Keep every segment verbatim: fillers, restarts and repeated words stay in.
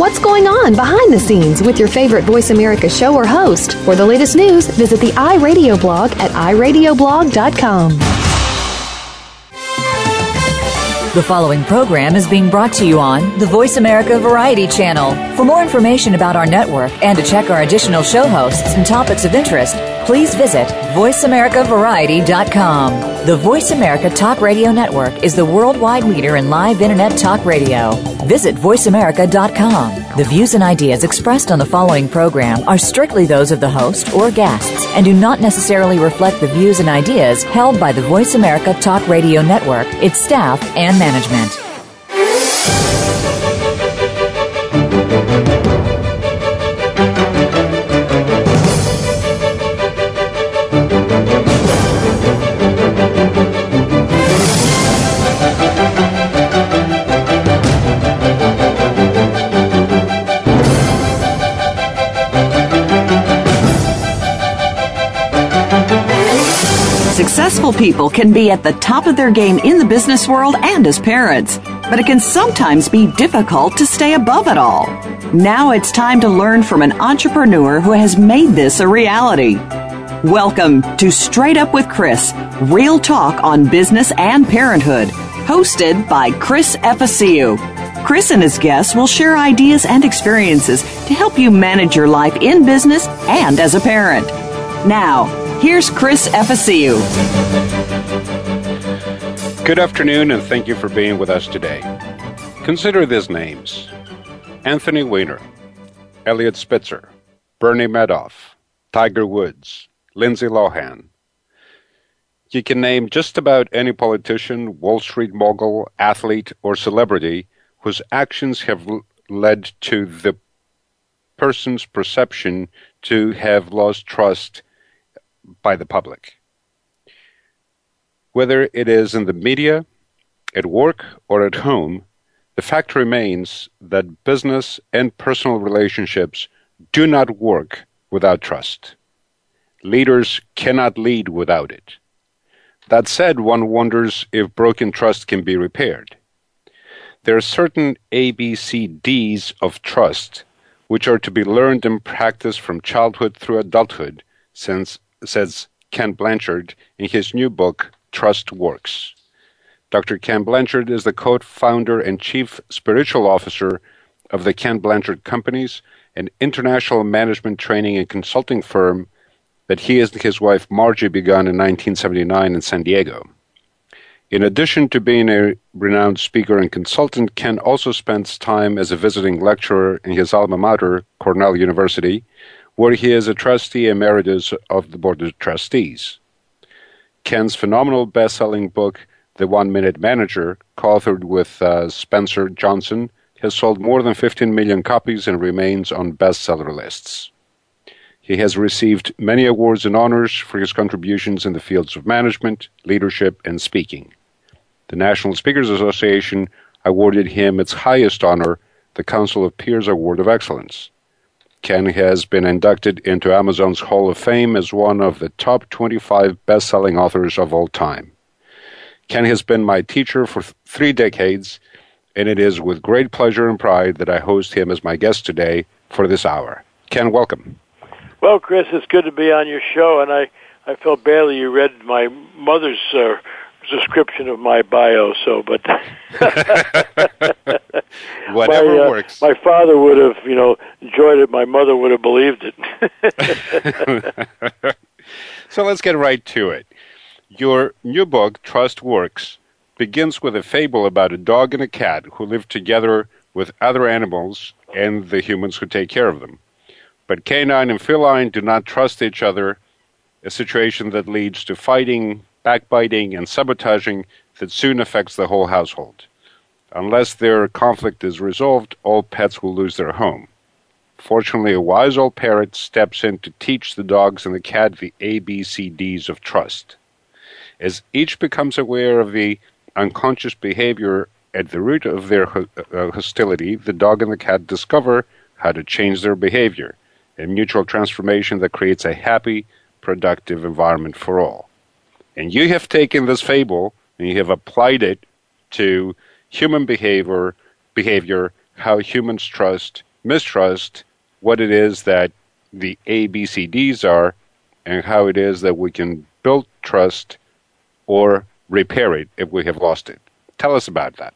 what's going on behind the scenes with your favorite Voice America show or host. For the latest news, visit the iRadio blog at i radio blog dot com. The following program is being brought to you on the Voice America Variety Channel. For more information about our network and to check our additional show hosts and topics of interest, please visit voice america variety dot com. The Voice America Talk Radio Network is the worldwide leader in live Internet talk radio. Visit voice america dot com. The views and ideas expressed on the following program are strictly those of the host or guests and do not necessarily reflect the views and ideas held by the Voice America Talk Radio Network, its staff, and management. Successful people can be at the top of their game in the business world and as parents, but it can sometimes be difficult to stay above it all. Now it's time to learn from an entrepreneur who has made this a reality. Welcome to Straight Up with Chris, real talk on business and parenthood, hosted by Chris Efesiu. Chris and his guests will share ideas and experiences to help you manage your life in business and as a parent. Now, here's Chris Efesiu. Good afternoon, and thank you for being with us today. Consider these names: Anthony Weiner, Elliot Spitzer, Bernie Madoff, Tiger Woods, Lindsay Lohan. You can name just about any politician, Wall Street mogul, athlete, or celebrity whose actions have l- led to the person's perception to have lost trust by the public. Whether it is in the media, at work, or at home, the fact remains that business and personal relationships do not work without trust. Leaders cannot lead without it. That said, one wonders if broken trust can be repaired. There are certain A B C Ds of trust which are to be learned and practiced from childhood through adulthood, since says Ken Blanchard in his new book, Trust Works. Doctor Ken Blanchard is the co-founder and chief spiritual officer of the Ken Blanchard Companies, an international management training and consulting firm that he and his wife Margie began in nineteen seventy-nine in San Diego. In addition to being a renowned speaker and consultant, Ken also spends time as a visiting lecturer in his alma mater, Cornell University, where he is a trustee emeritus of the Board of Trustees. Ken's phenomenal best-selling book, The One-Minute Manager, co-authored with uh, Spencer Johnson, has sold more than fifteen million copies and remains on bestseller lists. He has received many awards and honors for his contributions in the fields of management, leadership, and speaking. The National Speakers Association awarded him its highest honor, the Council of Peers Award of Excellence. Ken has been inducted into Amazon's Hall of Fame as one of the top twenty-five best-selling authors of all time. Ken has been my teacher for th- three decades, and it is with great pleasure and pride that I host him as my guest today for this hour. Ken, welcome. Well, Chris, it's good to be on your show, and I, I felt badly you read my mother's uh, description of my bio, so, but... Whatever my, uh, works. My father would have, you know, enjoyed it. My mother would have believed it. So let's get right to it. Your new book, Trust Works, begins with a fable about a dog and a cat who live together with other animals and the humans who take care of them. But canine and feline do not trust each other, a situation that leads to fighting, backbiting, and sabotaging that soon affects the whole household. Unless their conflict is resolved, all pets will lose their home. Fortunately, a wise old parrot steps in to teach the dogs and the cat the A B C Ds of trust. As each becomes aware of the unconscious behavior at the root of their ho- uh, hostility, the dog and the cat discover how to change their behavior, a mutual transformation that creates a happy, productive environment for all. And you have taken this fable and you have applied it to human behavior, behavior, how humans trust mistrust, what it is that the A, B, C, Ds are, and how it is that we can build trust or repair it if we have lost it. Tell us about that.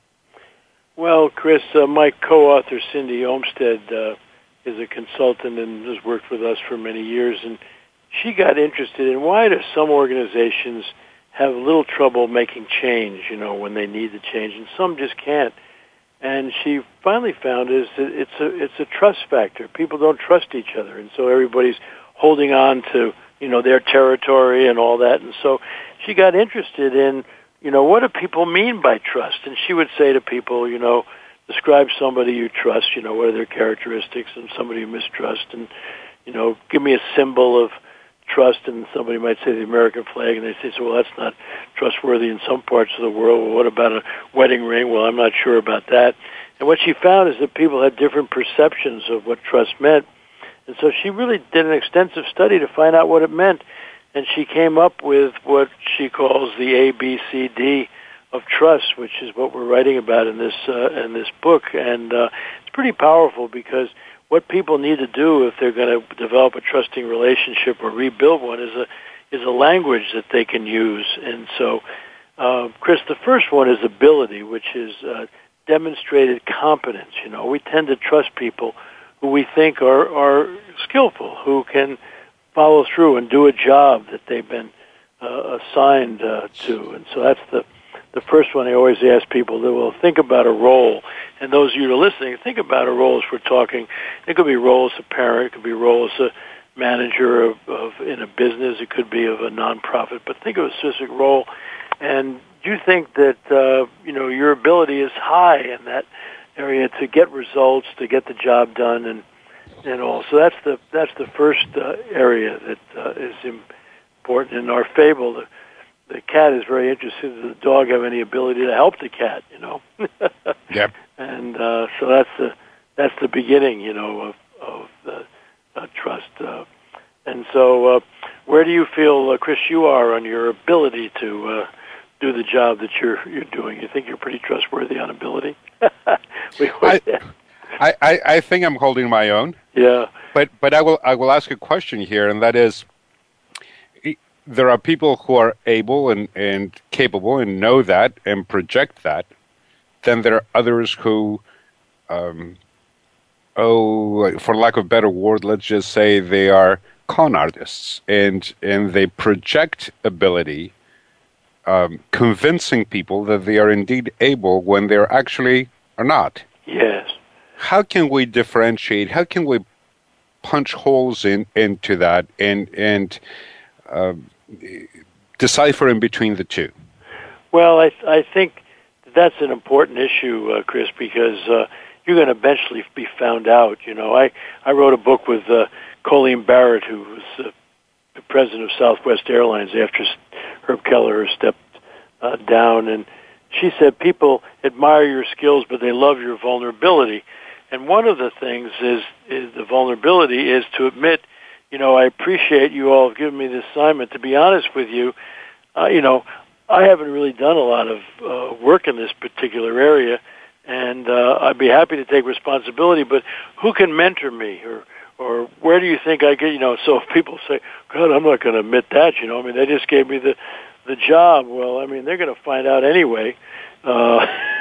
Well, Chris, uh, my co-author, Cindy Olmstead, uh, is a consultant and has worked with us for many years, and she got interested in why do some organizations have a little trouble making change, you know, when they need the change, and some just can't. And she finally found is that it's a it's a trust factor. People don't trust each other, and so everybody's holding on to, you know, their territory and all that. And so she got interested in, you know, what do people mean by trust? And she would say to people, you know, describe somebody you trust, you know, what are their characteristics, and somebody you mistrust, and, you know, give me a symbol of trust, and somebody might say the American flag, and they say, so, well, that's not trustworthy in some parts of the world. Well, what about a wedding ring? Well, I'm not sure about that. And what she found is that people had different perceptions of what trust meant. And so she really did an extensive study to find out what it meant. And she came up with what she calls the A B C D of trust, which is what we're writing about in this uh, in this book. And uh, it's pretty powerful, because what people need to do if they're going to develop a trusting relationship or rebuild one is a is a language that they can use. And so, uh, Chris, the first one is ability, which is uh, demonstrated competence. You know, we tend to trust people who we think are, are skillful, who can follow through and do a job that they've been uh, assigned uh, to. And so that's the the first one I always ask people to, well, think about a role. And those of you who are listening, think about a role as we're talking. It could be a role as a parent. It could be a role as a manager of, of in a business. It could be of a nonprofit. But think of a specific role. And do you think that, uh, you know, your ability is high in that area to get results, to get the job done, and and all? So that's the that's the first uh, area that uh, is important. In our fable, the The cat is very interested. Does the dog have any ability to help the cat? You know. Yep. And uh, so that's the that's the beginning, you know, of of the uh, trust. Uh, and so, uh, where do you feel, uh, Chris, you are on your ability to uh, do the job that you're you're doing? You think you're pretty trustworthy on ability? we, I, I, I I think I'm holding my own. Yeah. But but I will I will ask a question here, and that is, there are people who are able and, and capable and know that and project that. Then there are others who, um, oh, for lack of a better word, let's just say they are con artists, and and they project ability, um, convincing people that they are indeed able when they actually are not. Yes. How can we differentiate? How can we punch holes in into that and and uh, decipher in between the two? Well, I I think that's an important issue, uh, Chris, because uh, you're going to eventually be found out. You know, I, I wrote a book with uh, Colleen Barrett, who was uh, the president of Southwest Airlines after Herb Kelleher stepped uh, down, and she said people admire your skills, but they love your vulnerability. And one of the things is is the vulnerability is to admit, you know, I appreciate you all giving me this assignment. To be honest with you, uh, you know, I haven't really done a lot of uh, work in this particular area, and uh, I'd be happy to take responsibility, but who can mentor me, or or where do you think I get, you know, so if people say, God, I'm not going to admit that, you know, I mean, they just gave me the, the job. Well, I mean, they're going to find out anyway. Uh,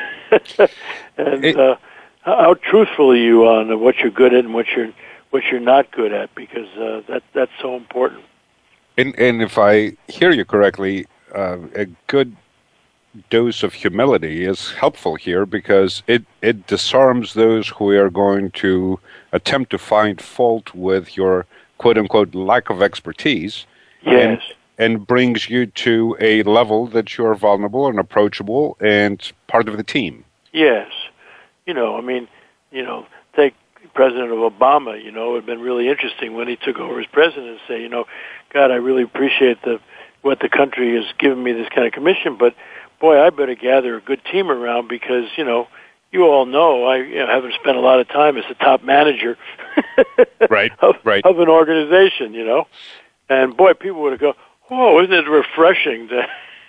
and it, uh, how truthful are you on what you're good at and what you're what you're not good at, because uh, that that's so important. And, and if I hear you correctly, uh, a good dose of humility is helpful here, because it, it disarms those who are going to attempt to find fault with your quote-unquote lack of expertise. Yes. And, and brings you to a level that you're vulnerable and approachable and part of the team. Yes. You know, I mean, you know, take President of Obama, you know, it would have been really interesting when he took over as president and say, you know, God, I really appreciate the what the country has given me this kind of commission, but boy, I better gather a good team around, because, you know, you all know I you know, haven't spent a lot of time as the top manager right, of, right. of an organization, you know. And boy, people would go, oh, isn't it refreshing to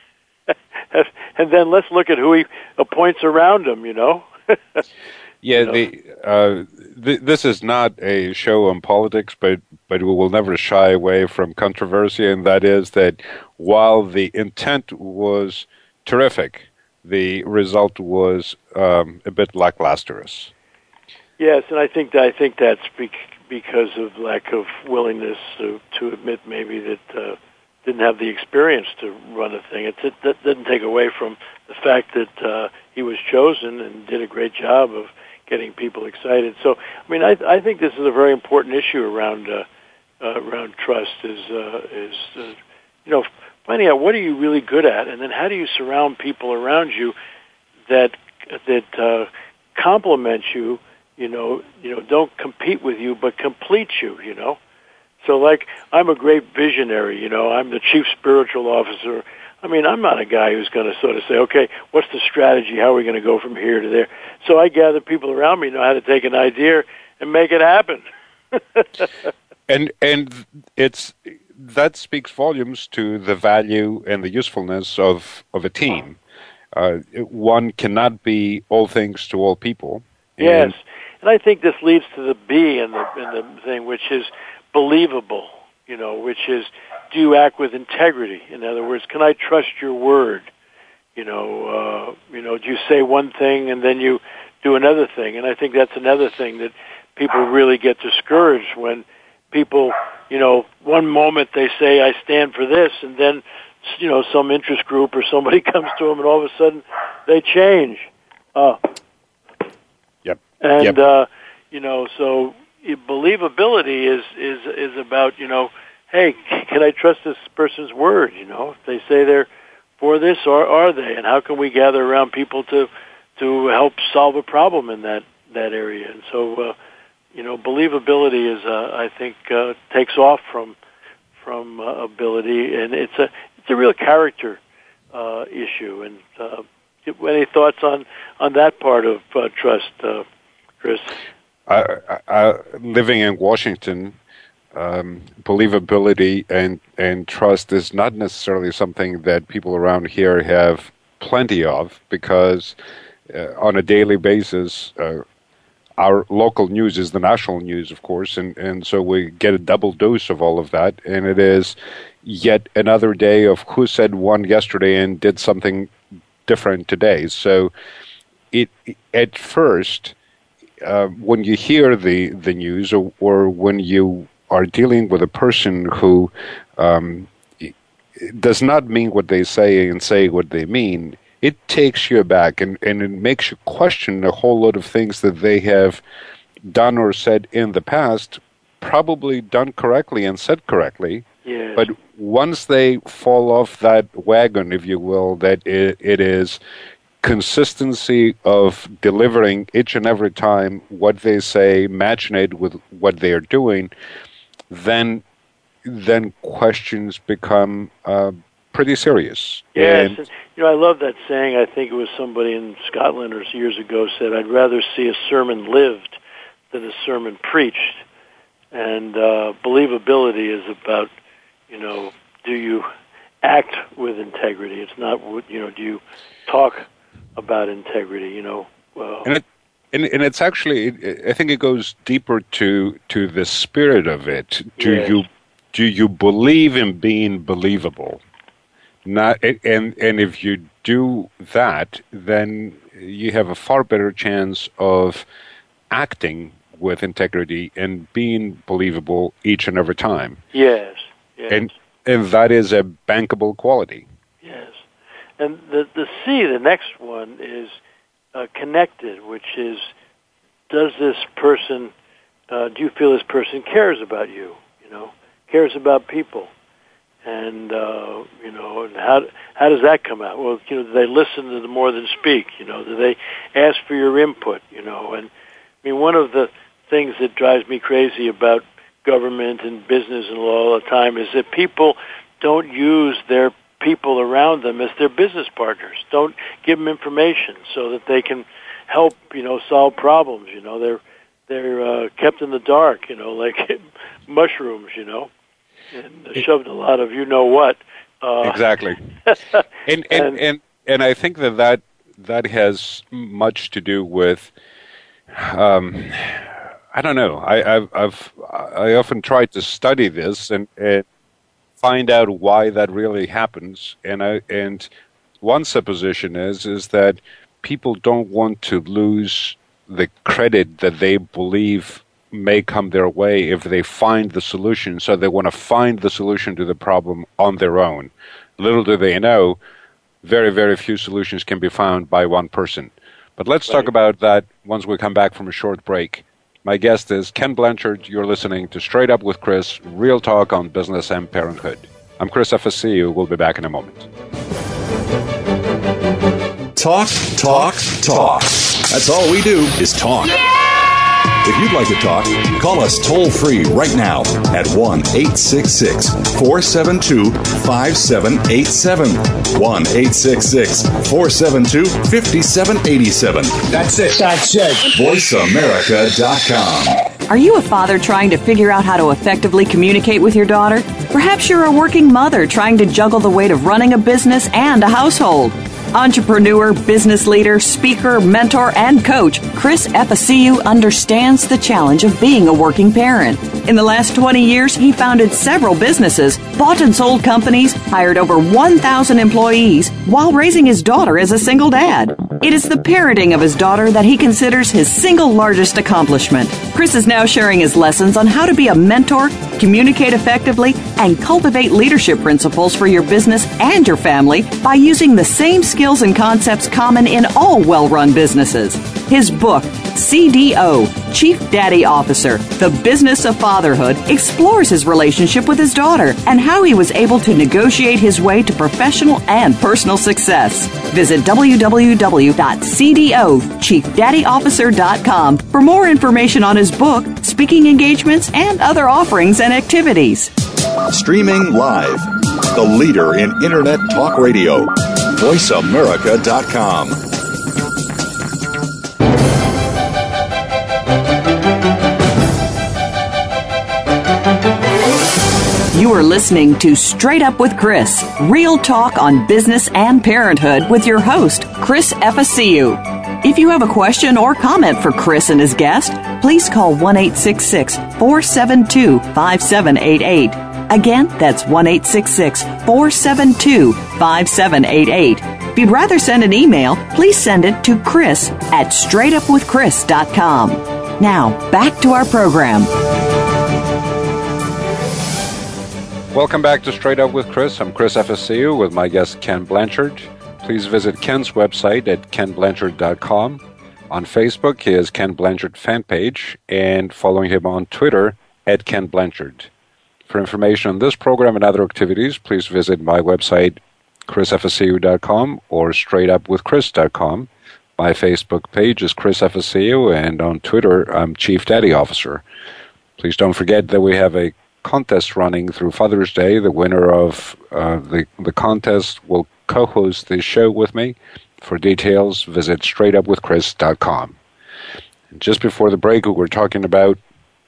and then let's look at who he appoints around him, you know. Yeah, you know? the uh, th- this is not a show on politics, but but we will never shy away from controversy, and that is that while the intent was terrific, the result was um, a bit lackluster. Yes, and I think that, I think that's bec- because of lack of willingness to, to admit maybe that uh, didn't have the experience to run a thing. It, it that doesn't take away from the fact that uh, he was chosen and did a great job of getting people excited. So, I mean, I, I think this is a very important issue around uh, uh, around trust. Is uh, is uh, you know finding out what are you really good at, and then how do you surround people around you that that uh, complement you. You know, you know, don't compete with you, but complete you. You know. So, like, I'm a great visionary, you know, I'm the chief spiritual officer. I mean, I'm not a guy who's going to sort of say, okay, what's the strategy? How are we going to go from here to there? So I gather people around me know how to take an idea and make it happen. and and it's that speaks volumes to the value and the usefulness of, of a team. Uh, one cannot be all things to all people. Yes, and I think this leads to the B in the, in the thing, which is believable, you know, which is, do you act with integrity? In other words, can I trust your word? You know, uh, you know, do you say one thing and then you do another thing? And I think that's another thing that people really get discouraged when people, you know, one moment they say, I stand for this, and then, you know, some interest group or somebody comes to them and all of a sudden they change. Uh, yep. And, yep. uh, you know, so believability is, is, is about, you know, hey, can I trust this person's word? You know, if they say they're for this, or are they? And how can we gather around people to, to help solve a problem in that, that area? And so, uh, you know, believability is, uh, I think, uh, takes off from, from uh, ability, and it's a, it's a real character, uh, issue. And, uh, any thoughts on, on that part of, uh, trust, uh, Chris? Uh, uh, living in Washington, um, believability and, and trust is not necessarily something that people around here have plenty of, because uh, on a daily basis, uh, our local news is the national news, of course, and, and so we get a double dose of all of that, and it is yet another day of who said one yesterday and did something different today. So it at first, Uh, when you hear the, the news, or, or when you are dealing with a person who um, does not mean what they say and say what they mean, it takes you aback, and, and it makes you question a whole lot of things that they have done or said in the past, probably done correctly and said correctly. Yes. But once they fall off that wagon, if you will, that it, it is consistency of delivering each and every time what they say, matching it with what they are doing, then then questions become uh, pretty serious. Yes, and, and, you know, I love that saying. I think it was somebody in Scotland or years ago said, I'd rather see a sermon lived than a sermon preached. And uh, believability is about, you know, do you act with integrity? It's not, you know, do you talk about integrity, you know. Well, and, it, and, and it's actually, I think it goes deeper to to the spirit of it. Do yes. you do you believe in being believable? Not and and if you do that, then you have a far better chance of acting with integrity and being believable each and every time. Yes. Yes. And and that is a bankable quality. Yes. And the, the C, the next one, is uh, connected, which is, does this person, uh, do you feel this person cares about you, you know, cares about people? And, uh, you know, and how how does that come out? Well, you know, do they listen to the more than speak? You know, do they ask for your input, you know? And, I mean, one of the things that drives me crazy about government and business and all the time is that people don't use their people around them as their business partners. Don't give them information so that they can help, you know, solve problems. You know, they're they're uh, kept in the dark, you know, like mushrooms, you know, and shoved a lot of you know what. Uh, exactly. and, and, and and and I think that that, that has much to do with um, I don't know. I, I've, I've I often tried to study this and, and find out why that really happens. And I and one supposition is is that people don't want to lose the credit that they believe may come their way if they find the solution. So they want to find the solution to the problem on their own. Little do they know, very, very few solutions can be found by one person. But let's right. talk about that once we come back from a short break. My guest is Ken Blanchard. You're listening to Straight Up with Chris, real talk on business and parenthood. I'm Chris F S C U. We'll be back in a moment. Talk, talk, talk. That's all we do is talk. Yeah! If you'd like to talk, call us toll-free right now at one eight six six, four seven two, five seven eight seven. one eight six six, four seven two, five seven eight seven. That's it. That's it. voice america dot com. Are you a father trying to figure out how to effectively communicate with your daughter? Perhaps you're a working mother trying to juggle the weight of running a business and a household. Entrepreneur, business leader, speaker, mentor, and coach, Chris Efficiu understands the challenge of being a working parent. In the last twenty years, he founded several businesses, bought and sold companies, hired over one thousand employees, while raising his daughter as a single dad. It is the parenting of his daughter that he considers his single largest accomplishment. Chris is now sharing his lessons on how to be a mentor, communicate effectively, and cultivate leadership principles for your business and your family by using the same skills and concepts common in all well-run businesses. His book, C D O, Chief Daddy Officer, The Business of Fatherhood, explores his relationship with his daughter and how he was able to negotiate his way to professional and personal success. Visit w w w dot c d o chief daddy officer dot com for more information on his book, speaking engagements, and other offerings and activities. Streaming live, the leader in Internet talk radio, voice america dot com. You are listening to Straight Up with Chris, real talk on business and parenthood with your host, Chris Efficiu. If you have a question or comment for Chris and his guest, please call one eight six six, four seven two, five seven eight eight. Again, that's one eight six six, four seven two, five seven eight eight. If you'd rather send an email, please send it to Chris at straight up with chris dot com. Now, back to our program. Welcome back to Straight Up with Chris. I'm Chris F S C U with my guest Ken Blanchard. Please visit Ken's website at ken blanchard dot com. On Facebook, he has Ken Blanchard fan page, and following him on Twitter at Ken Blanchard. For information on this program and other activities, please visit my website, chris f s c u dot com or straight up with chris dot com. My Facebook page is Chris F S C U, and on Twitter, I'm Chief Daddy Officer. Please don't forget that we have a contest running through Father's Day. The winner of uh, the, the contest will co-host the show with me. For details, visit straight up with chris dot com. And just before the break, we were talking about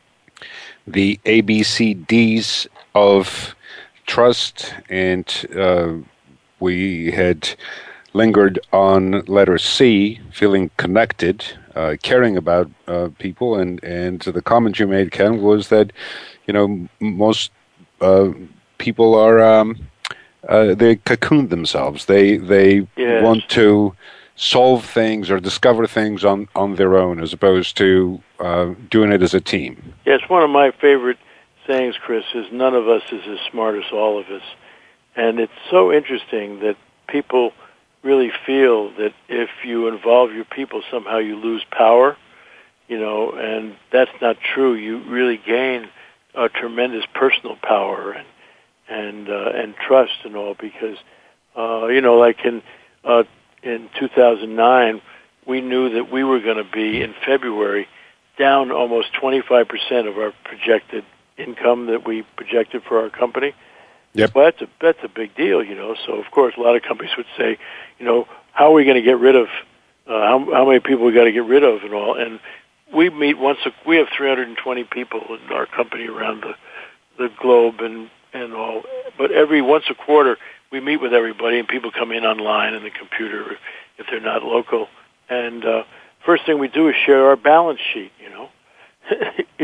the A B C Ds of trust, and uh, we had lingered on letter C, feeling connected, uh, caring about uh, people, and, and the comment you made, Ken, was that, you know, most uh, people are, um, uh, they cocoon themselves. They they yes. want to solve things or discover things on, on their own as opposed to uh, doing it as a team. Yes, one of my favorite sayings, Chris, is none of us is as smart as all of us. And it's so interesting that people really feel that if you involve your people, somehow you lose power, you know, and that's not true. You really gain a tremendous personal power and and uh, and trust and all, because, uh, you know, like in uh, in two thousand nine, we knew that we were going to be, in February, down almost twenty-five percent of our projected income that we projected for our company. Yep. Well, that's a, that's a big deal, you know. So, of course, a lot of companies would say, you know, how are we going to get rid of, uh, how, how many people we got to get rid of and all. And we meet once, a, we have three hundred twenty people in our company around the, the globe and, and all. But every once a quarter, we meet with everybody, and people come in online on the computer if they're not local. And uh, first thing we do is share our balance sheet, you know.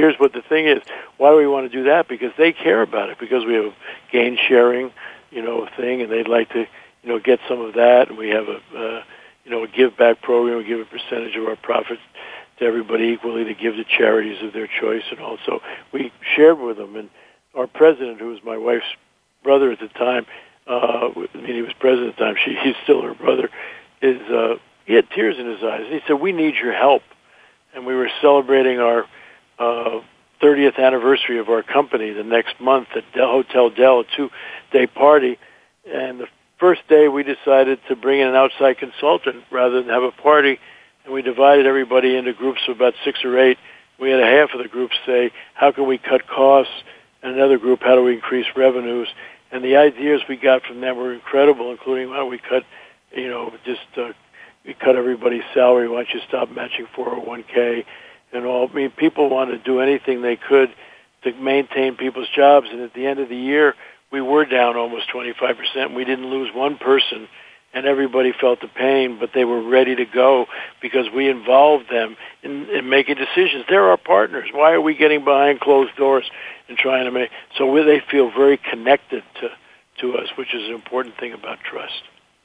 here's what the thing is. Why do we want to do that? Because they care about it. Because we have a gain sharing, you know, thing, and they'd like to, you know, get some of that. And we have a, uh, you know, a give back program. We give a percentage of our profits to everybody equally to give to charities of their choice, and also we shared with them. And our president, who was my wife's brother at the time, uh, I mean, he was president at the time. She, he's still her brother. Is uh, he had tears in his eyes. He said, "We need your help." And we were celebrating our uh, thirtieth anniversary of our company the next month at Del Hotel Del, a two-day party. And the first day, we decided to bring in an outside consultant rather than have a party. And we divided everybody into groups of about six or eight. We had a half of the group say, how can we cut costs? And another group, how do we increase revenues? And the ideas we got from them were incredible, including how we cut, you know, just uh, we cut everybody's salary. Why don't you stop matching four oh one k and all? I mean, people wanted to do anything they could to maintain people's jobs. And at the end of the year, we were down almost twenty-five percent. We didn't lose one person. And everybody felt the pain, but they were ready to go because we involved them in, in making decisions. They're our partners. Why are we getting behind closed doors and trying to make... So we, they feel very connected to, to us, which is an important thing about trust.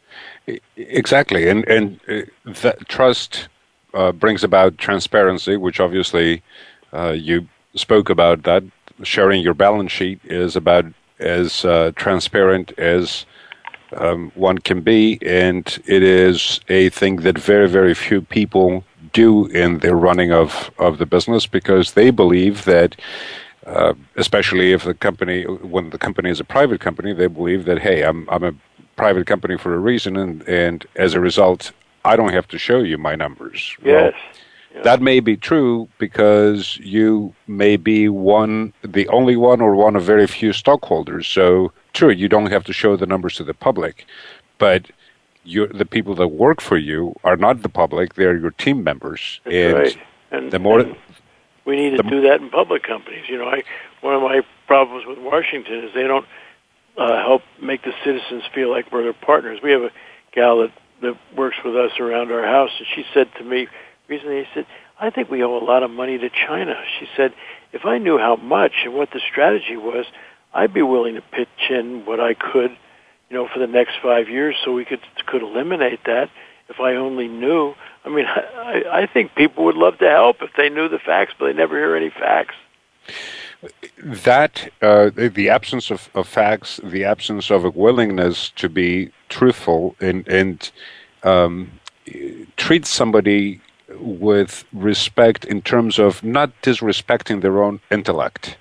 Exactly. And, and uh, that trust uh, brings about transparency, which obviously uh, you spoke about that. Sharing your balance sheet is about as uh, transparent as... Um, one can be, and it is a thing that very, very few people do in their running of, of the business because they believe that, uh, especially if the company, when the company is a private company, they believe that, hey, I'm I'm a private company for a reason, and, and as a result, I don't have to show you my numbers. Yes. Well, yeah. That may be true because you may be one, the only one or one of very few stockholders, so true, you don't have to show the numbers to the public, but you, the people that work for you are not the public; they're your team members. That's and right. And, the more and we need to do that in public companies. You know, I, one of my problems with Washington is they don't uh, help make the citizens feel like we're their partners. We have a gal that, that works with us around our house, and she said to me recently, she said, "I think we owe a lot of money to China." She said, "If I knew how much and what the strategy was, I'd be willing to pitch in what I could, you know, for the next five years so we could could eliminate that if I only knew." I mean, I, I think people would love to help if they knew the facts, but they never hear any facts. That, uh, the absence of, of facts, the absence of a willingness to be truthful and, and um, treat somebody with respect in terms of not disrespecting their own intellect.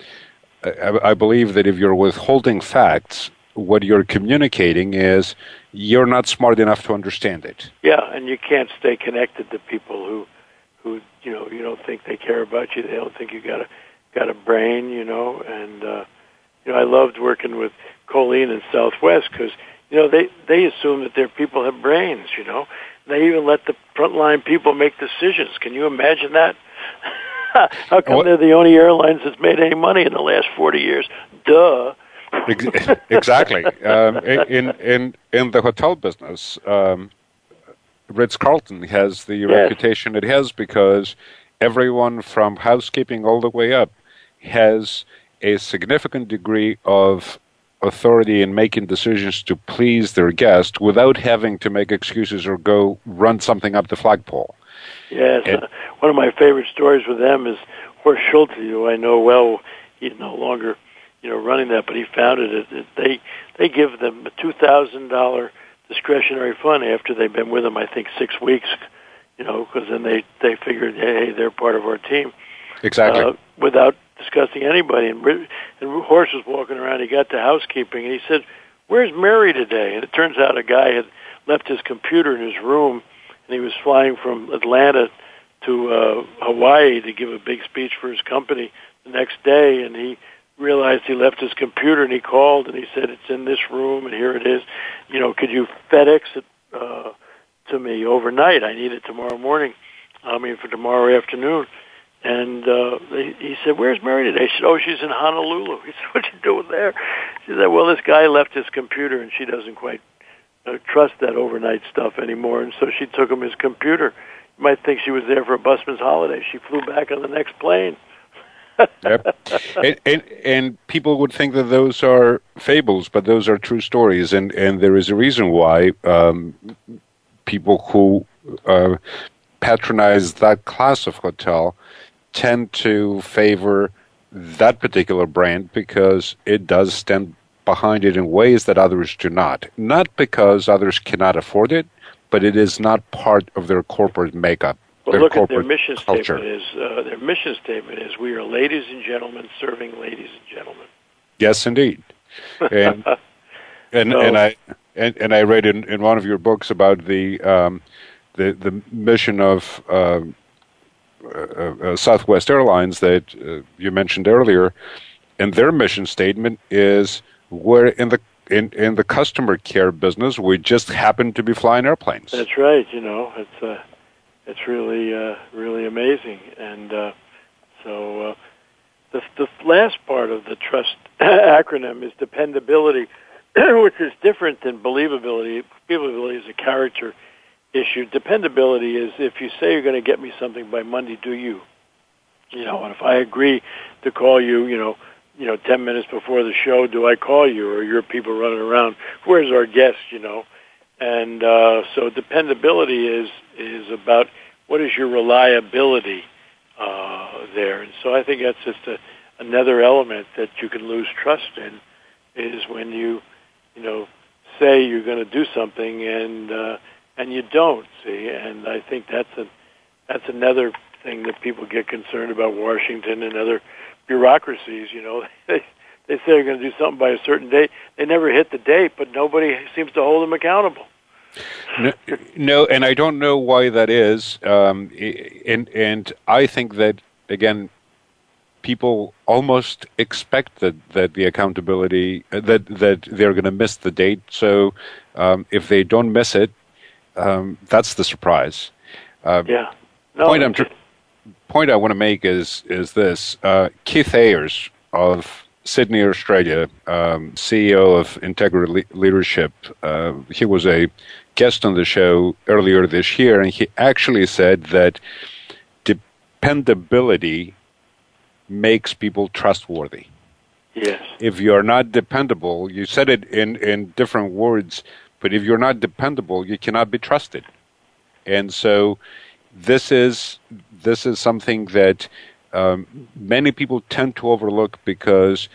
I, I believe that if you're withholding facts, what you're communicating is you're not smart enough to understand it. Yeah, and you can't stay connected to people who, who you know, you don't think they care about you. They don't think you got a got a brain, you know. And uh, you know, I loved working with Colleen and Southwest because you know they they assume that their people have brains. You know, they even let the frontline people make decisions. Can you imagine that? How come what? They're the only airlines that's made any money in the last forty years? Duh. Exactly. Um, in in in the hotel business, um, Ritz-Carlton has the yes. reputation it has because everyone from housekeeping all the way up has a significant degree of authority in making decisions to please their guest without having to make excuses or go run something up the flagpole. Yes, and, uh, one of my favorite stories with them is Horst Schulte, who I know well. He's no longer, you know, running that, but he founded it. They they give them a two thousand dollar discretionary fund after they've been with them, I think, six weeks. You know, because then they they figured, hey, they're part of our team. Exactly. Uh, without discussing anybody, and, and Horst was walking around. He got to housekeeping, and he said, "Where's Mary today?" And it turns out a guy had left his computer in his room. And he was flying from Atlanta to uh, Hawaii to give a big speech for his company the next day, and he realized he left his computer, and he called, and he said, "It's in this room, and here it is. You know, could you FedEx it uh, to me overnight? I need it tomorrow morning. I mean, for tomorrow afternoon." And uh, they, he said, "Where's Mary today?" She said, "Oh, she's in Honolulu." He said, "What you doing there?" She said, "Well, this guy left his computer, and she doesn't quite Uh, trust that overnight stuff anymore, and so she took him his computer. You might think she was there for a busman's holiday. She flew back on the next plane." Yep. And, and, and people would think that those are fables, but those are true stories, and, and there is a reason why um, people who uh, patronize that class of hotel tend to favor that particular brand because it does stand behind it in ways that others do not. Not because others cannot afford it, but it is not part of their corporate makeup. Well, their look at their corporate mission culture. statement. Is uh, their mission statement is "We are ladies and gentlemen serving ladies and gentlemen." Yes, indeed. And and, So- and I and, and I read in, in one of your books about the um, the the mission of um, uh, uh, Southwest Airlines that uh, you mentioned earlier, and their mission statement is we're in the in, in the customer care business. We just happen to be flying airplanes. That's right. You know, it's uh, it's really uh, really amazing. And uh, so uh, the the last part of the trust acronym is dependability, which is different than believability. Believability is a character issue. Dependability is if you say you're going to get me something by Monday, do you? You know, and if I agree to call you, you know, you know, ten minutes before the show, do I call you, or your people running around? Where's our guest? You know, and uh, so dependability is is about what is your reliability uh, there, and so I think that's just a, another element that you can lose trust in is when you, you know, say you're going to do something and uh, and you don't. See, and I think that's a that's another thing that people get concerned about Washington and other bureaucracies. You know, they they say they're going to do something by a certain date. They never hit the date, but nobody seems to hold them accountable. No, no, and I don't know why that is. Um, and and I think that again, people almost expect that, that the accountability uh, that that they're going to miss the date. So um, if they don't miss it, um, that's the surprise. Uh, yeah. No, point I'm tr- point I want to make is is this: uh, Keith Ayers of Sydney, Australia, um, C E O of Integrity Le- Leadership. Uh, he was a guest on the show earlier this year, and he actually said that dependability makes people trustworthy. Yes. If you're not dependable, you said it in, in different words, but if you're not dependable, you cannot be trusted. And so this is this is something that um, many people tend to overlook because,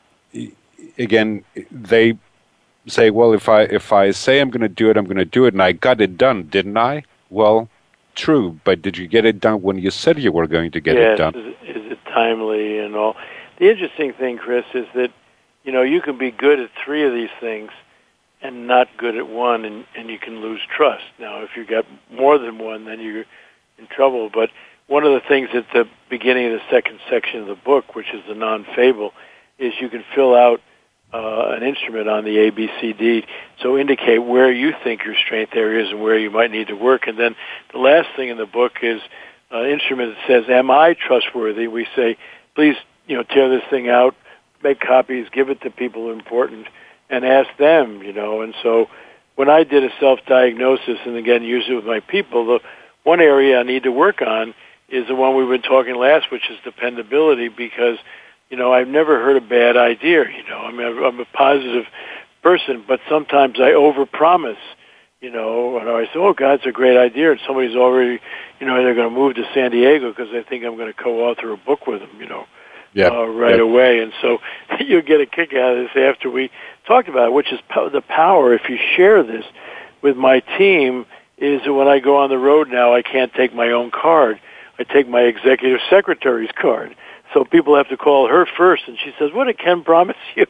again, they say, well, if I if I say I'm going to do it, I'm going to do it, and I got it done, didn't I? Well, true, but did you get it done when you said you were going to get yes, it done? Is, is it timely and all? The interesting thing, Chris, is that, you know, you can be good at three of these things and not good at one, and, and you can lose trust. Now, if you got more than one, then you're in trouble. But one of the things at the beginning of the second section of the book, which is the non-fable, is you can fill out uh, an instrument on the A B C D, so indicate where you think your strength areas and where you might need to work. And then the last thing in the book is an instrument that says, am I trustworthy? We say, please, you know, tear this thing out, make copies, give it to people who are important, and ask them, you know. And so when I did a self-diagnosis, and again, use it with my people, the one area I need to work on is the one we were talking last, which is dependability, because, you know, I've never heard a bad idea, you know. I mean, I'm a positive person, but sometimes I overpromise, you know, and I say, oh, God, it's a great idea, and somebody's already, you know, they're going to move to San Diego because they think I'm going to co-author a book with them, you know. Yep. Uh, right Yep. away. And so you'll get a kick out of this after we talked about it, which is po- the power, if you share this with my team, is that when I go on the road now, I can't take my own card. I take my executive secretary's card. So people have to call her first, and she says, what did Ken promise you?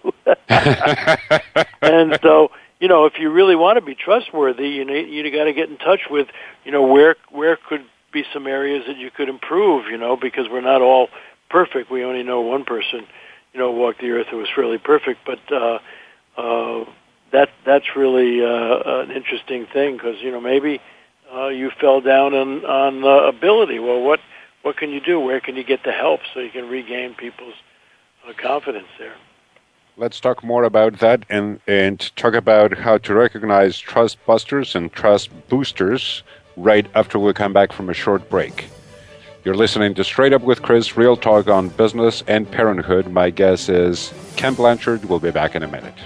And so, you know, if you really want to be trustworthy, you need, you got to get in touch with, you know, where where could be some areas that you could improve, you know, because we're not all perfect. We only know one person, you know, walked the earth who was really perfect. But uh, uh, that that's really uh, an interesting thing because, you know, maybe uh, you fell down on, on uh, ability. Well, what what can you do? Where can you get the help so you can regain people's uh, confidence there? Let's talk more about that and, and talk about how to recognize trust busters and trust boosters right after we come back from a short break. You're listening to Straight Up with Chris, real talk on business and parenthood. My guess is Ken Blanchard. We'll be back in a minute.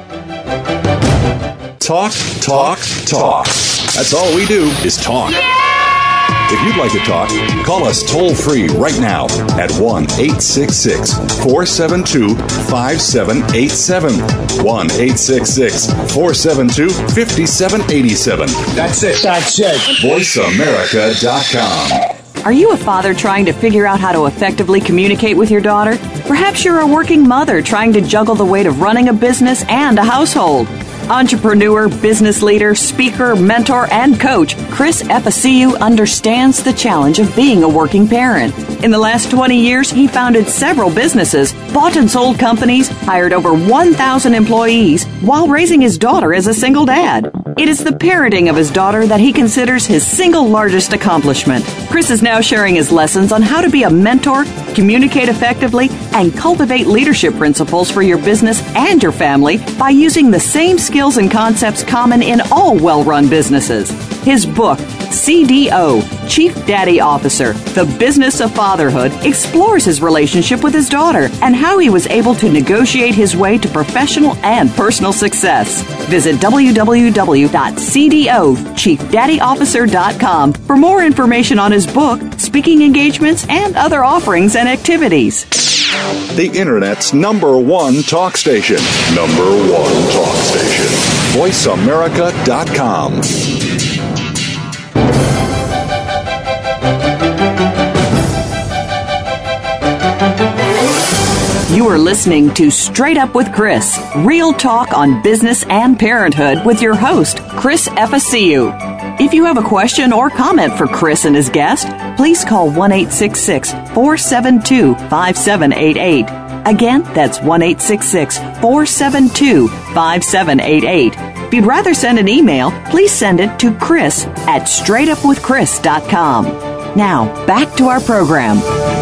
Talk, talk, talk. That's all we do is talk. If you'd like to talk, call us toll free right now at one eight six six, four seven two, five seven eight seven. one eight six six, four seven two, five seven eight seven. That's it. That's it. voice america dot com. Are you a father trying to figure out how to effectively communicate with your daughter? Perhaps you're a working mother trying to juggle the weight of running a business and a household. Entrepreneur, business leader, speaker, mentor, and coach, Chris Efesiu understands the challenge of being a working parent. In the last twenty years, he founded several businesses, bought and sold companies, hired over one thousand employees, while raising his daughter as a single dad. It is the parenting of his daughter that he considers his single largest accomplishment. Chris is now sharing his lessons on how to be a mentor, communicate effectively, and cultivate leadership principles for your business and your family by using the same skills and concepts common in all well-run businesses. His book, C D O, Chief Daddy Officer, The Business of Fatherhood, explores his relationship with his daughter and how he was able to negotiate his way to professional and personal success. Visit w w w dot c d o chief daddy officer dot com for more information on his book, speaking engagements, and other offerings and activities. The Internet's number one talk station. Number one talk station. voice america dot com. You are listening to Straight Up with Chris, real talk on business and parenthood with your host, Chris Efesiu. If you have a question or comment for Chris and his guest, please call one eight six six, four seven two, five seven eight eight. Again, that's one eight six six, four seven two, five seven eight eight. If you'd rather send an email, please send it to Chris at straight up with chris dot com. Now, back to our program.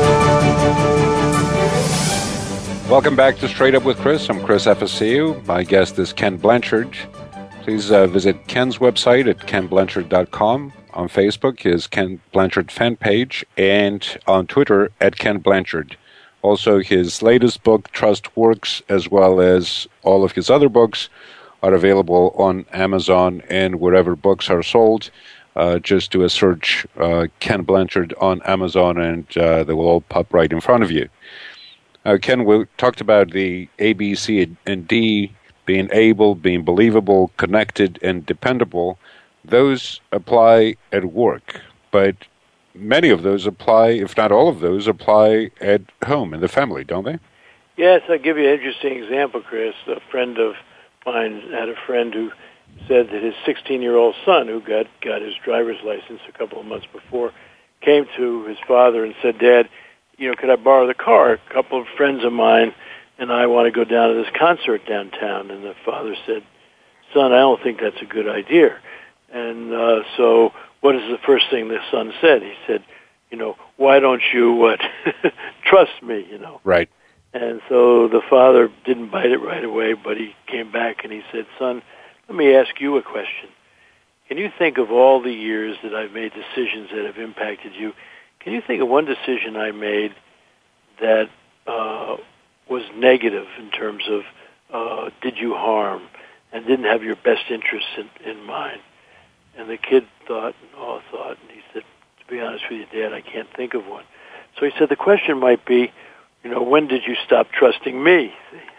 Welcome back to Straight Up with Chris. I'm Chris Efesiu. My guest is Ken Blanchard. Please uh, visit Ken's website at ken blanchard dot com. On Facebook, his Ken Blanchard fan page, and on Twitter at Ken Blanchard. Also, his latest book, Trust Works, as well as all of his other books, are available on Amazon and wherever books are sold. Uh, just do a search, uh, Ken Blanchard on Amazon, and uh, they will all pop right in front of you. Uh, Ken, we talked about the A, B, C, and D, being able, being believable, connected, and dependable. Those apply at work, but many of those apply, if not all of those, apply at home in the family, don't they? Yes, I'll give you an interesting example, Chris. A friend of mine had a friend who said that his sixteen-year-old son, who got, got his driver's license a couple of months before, came to his father and said, Dad, you know, could I borrow the car? A couple of friends of mine and I want to go down to this concert downtown. And the father said, son, I don't think that's a good idea. And uh, so what is the first thing the son said? He said, you know, why don't you what, trust me, you know? Right. And so the father didn't bite it right away, but he came back and he said, son, let me ask you a question. Can you think of all the years that I've made decisions that have impacted you? Can you think of one decision I made that uh, was negative in terms of uh, did you harm and didn't have your best interests in, in mind? And the kid thought and all thought, and he said, to be honest with you, Dad, I can't think of one. So he said, the question might be, you know, when did you stop trusting me?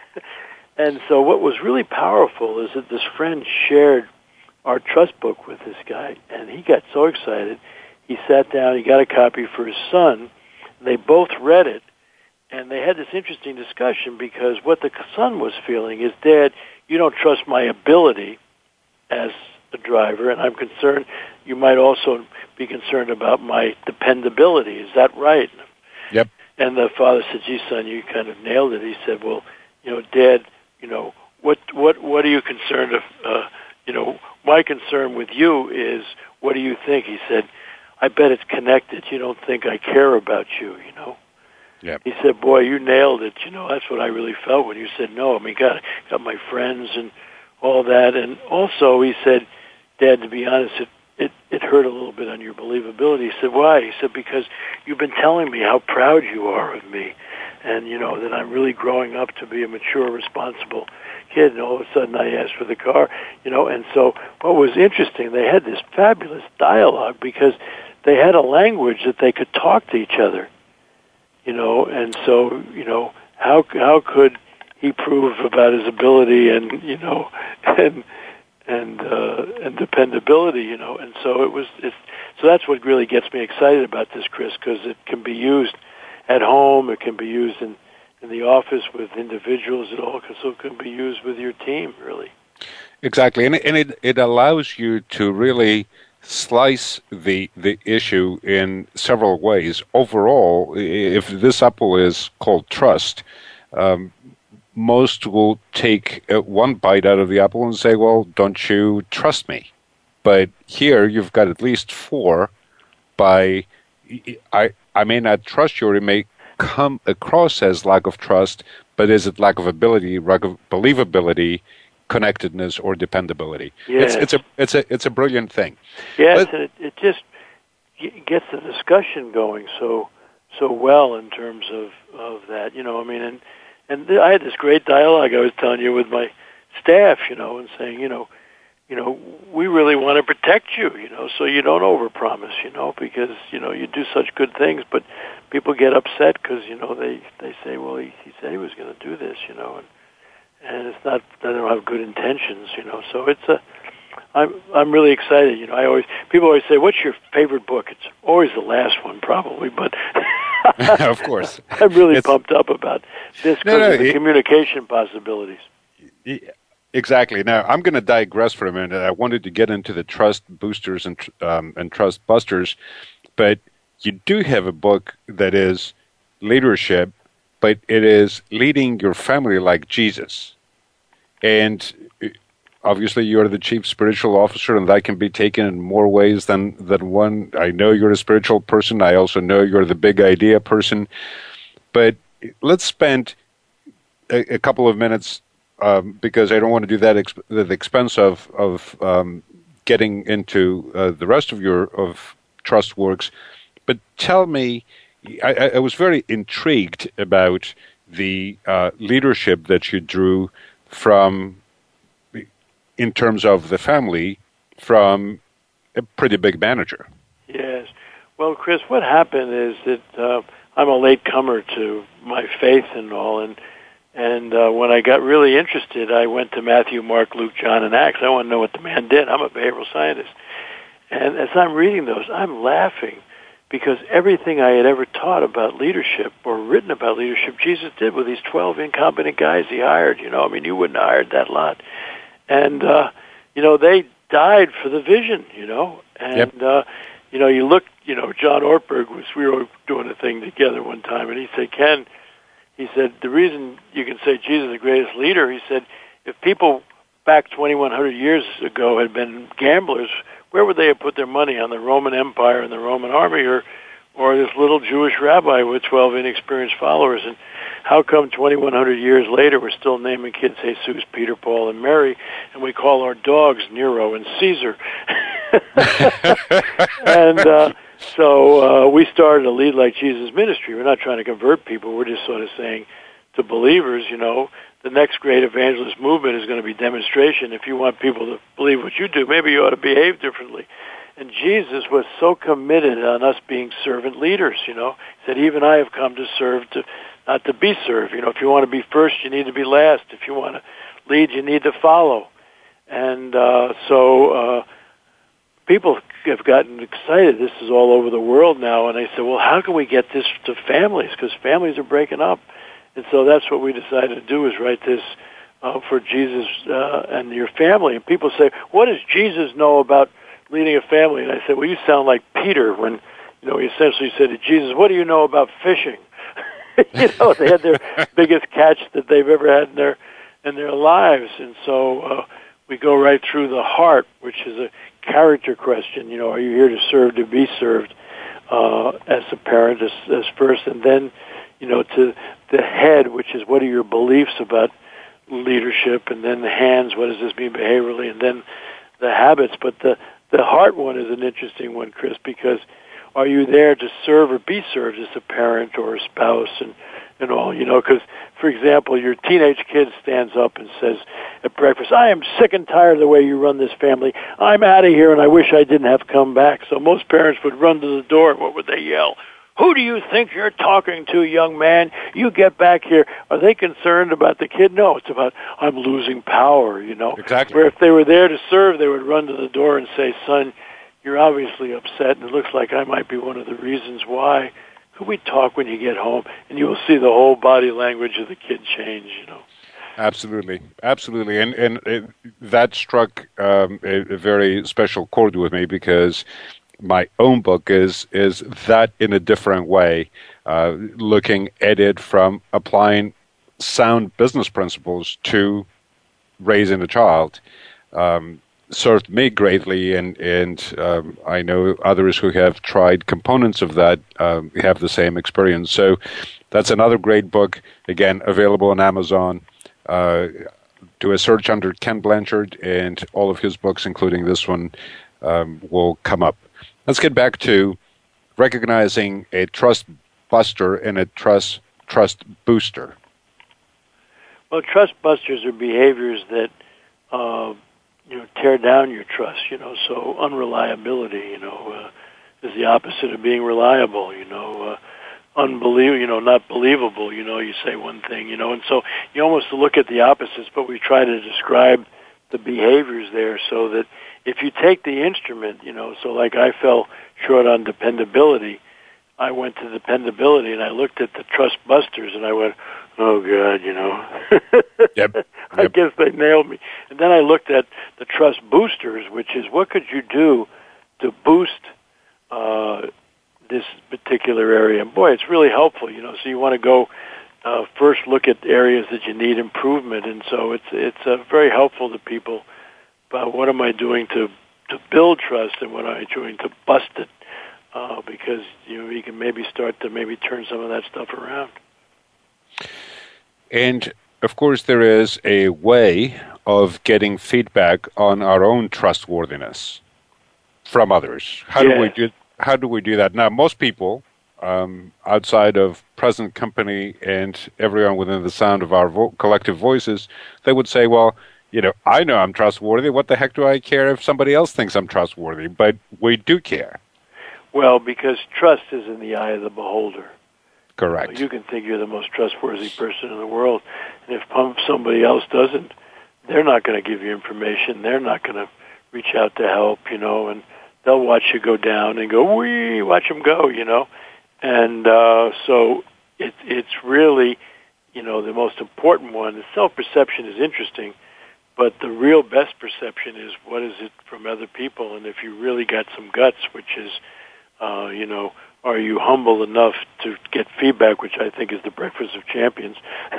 And so what was really powerful is that this friend shared our trust book with this guy, and he got so excited. He sat down, he got a copy for his son. They both read it, and they had this interesting discussion because what the son was feeling is, Dad, you don't trust my ability as a driver, and I'm concerned you might also be concerned about my dependability. Is that right? Yep. And the father said, gee, son, you kind of nailed it. He said, well, you know, Dad, you know, what what what are you concerned of? Uh, you know, my concern with you is, what do you think? He said, I bet it's connected. You don't think I care about you, you know? Yep. He said, boy, you nailed it. You know, that's what I really felt when you said no. I mean, got got my friends and all that. And also, he said, Dad, to be honest, it, it it hurt a little bit on your believability. He said, why? He said, because you've been telling me how proud you are of me, and, you know, that I'm really growing up to be a mature, responsible kid, and all of a sudden I asked for the car, you know. And so what was interesting, they had this fabulous dialogue because they had a language that they could talk to each other, you know. And so, you know, how how could he prove about his ability and, you know, and and uh, and dependability, you know. And so it was it's, so that's what really gets me excited about this, Chris, because it can be used at home, it can be used in in the office with individuals, it also can be used with your team, really. Exactly, and, and it, it allows you to really slice the the issue in several ways. Overall, if this apple is called trust, um, most will take one bite out of the apple and say, well, don't you trust me? But here you've got at least four by, I, I may not trust you, or it may come across as lack of trust, but is it lack of ability, lack of believability, connectedness, or dependability? Yes. It's, it's a it's a it's a brilliant thing. Yes, but, and it, it just gets the discussion going so so well in terms of, of that. You know, I mean, and and I had this great dialogue I was telling you with my staff, you know, and saying, you know, you know, we really want to protect you, you know, so you don't overpromise, you know, because, you know, you do such good things, but people get upset because, you know, they, they say, well, he, he said he was going to do this, you know, and and it's not, they don't have good intentions, you know, so it's a, I'm, I'm really excited, you know, I always, people always say, what's your favorite book? It's always the last one, probably, but of course. I'm really it's, pumped up about this because no, no, of the it, communication possibilities. It, Exactly. Now, I'm going to digress for a minute. I wanted to get into the trust boosters and um, and trust busters, but you do have a book that is leadership, but it is leading your family like Jesus. And obviously, you're the chief spiritual officer, and that can be taken in more ways than, than one. I know you're a spiritual person. I also know you're the big idea person. But let's spend a, a couple of minutes Um, because I don't want to do that exp- at the expense of of um, getting into uh, the rest of your of trust works. But tell me, I, I was very intrigued about the uh, leadership that you drew from, in terms of the family, from a pretty big manager. Yes. Well, Chris, what happened is that uh, I'm a late comer to my faith and all, and And uh, when I got really interested, I went to Matthew, Mark, Luke, John, and Acts. I want to know what the man did. I'm a behavioral scientist. And as I'm reading those, I'm laughing because everything I had ever taught about leadership or written about leadership, Jesus did with these twelve incompetent guys he hired. You know, I mean, you wouldn't have hired that lot. And, uh, you know, they died for the vision, you know. And, yep. uh, you know, you look, you know, John Ortberg was, we were doing a thing together one time, and he said, Ken, he said, the reason you can say Jesus is the greatest leader, he said, if people back twenty-one hundred years ago had been gamblers, where would they have put their money? On the Roman Empire and the Roman army, or or this little Jewish rabbi with twelve inexperienced followers? And how come twenty-one hundred years later we're still naming kids Jesus, Peter, Paul, and Mary, and we call our dogs Nero and Caesar? and uh, so uh, we started a Lead Like Jesus ministry. We're not trying to convert people. We're just sort of saying to believers, you know, the next great evangelist movement is going to be demonstration. If you want people to believe what you do, maybe you ought to behave differently. And Jesus was so committed on us being servant leaders, you know. He said, even I have come to serve, to not to be served. You know, if you want to be first, you need to be last. If you want to lead, you need to follow. And uh, so uh, people have gotten excited. This is all over the world now. And they said, well, how can we get this to families? Because families are breaking up. And so that's what we decided to do, is write this uh, for Jesus uh, and your family. And people say, what does Jesus know about leading a family? And I said, well, you sound like Peter when, you know, he essentially said to Jesus, what do you know about fishing? You know, they had their biggest catch that they've ever had in their in their lives. And so uh, we go right through the heart, which is a character question. You know, are you here to serve, to be served uh, as a parent, as, as first, and then, you know, to the head, which is what are your beliefs about leadership, and then the hands, what does this mean behaviorally, and then the habits. But the the heart one is an interesting one, Chris, because are you there to serve or be served as a parent or a spouse and, and all, you know, because, for example, your teenage kid stands up and says at breakfast, I am sick and tired of the way you run this family. I'm out of here and I wish I didn't have come back. So most parents would run to the door and what would they yell? Who do you think you're talking to, young man? You get back here. Are they concerned about the kid? No, it's about, I'm losing power, you know. Exactly. Where if they were there to serve, they would run to the door and say, son, you're obviously upset, and it looks like I might be one of the reasons why. Could we talk when you get home? And you will see the whole body language of the kid change, you know. Absolutely, absolutely, and and it, that struck um, a, a very special chord with me because my own book is is that in a different way, uh, looking at it from applying sound business principles to raising a child. Um, served me greatly, and and um, I know others who have tried components of that um, have the same experience. So that's another great book. Again, available on Amazon. Uh, do a search under Ken Blanchard, and all of his books, including this one, um, will come up. Let's get back to recognizing a trust buster and a trust trust booster. Well, trust busters are behaviors that uh, you know tear down your trust. You know, so unreliability, you know, uh, is the opposite of being reliable. You know. Uh, Unbelievable, you know, not believable, you know, you say one thing, you know, and so you almost look at the opposites, but we try to describe the behaviors there so that if you take the instrument, you know, so like I fell short on dependability, I went to dependability and I looked at the trust busters and I went, oh, God, you know, yep. I Yep. guess they nailed me. And then I looked at the trust boosters, which is what could you do to boost uh this particular area. And boy, it's really helpful, you know, so you want to go uh, first look at areas that you need improvement. And so it's it's uh, very helpful to people about what am I doing to, to build trust and what am I doing to bust it, uh, because, you know, you can maybe start to maybe turn some of that stuff around. And, of course, there is a way of getting feedback on our own trustworthiness from others. How yes. do we do How do we do that? Now, most people, um, outside of present company and everyone within the sound of our vo- collective voices, they would say, well, you know, I know I'm trustworthy. What the heck do I care if somebody else thinks I'm trustworthy? But we do care. Well, because trust is in the eye of the beholder. Correct. You know, you can think you're the most trustworthy person in the world, and if somebody else doesn't, they're not going to give you information. They're not going to reach out to help, you know, and they'll watch you go down and go, wee, watch them go, you know. And uh, so it, it's really, you know, the most important one. The self-perception is interesting, but the real best perception is what is it from other people. And if you really got some guts, which is, uh, you know, are you humble enough to get feedback, which I think is the breakfast of champions.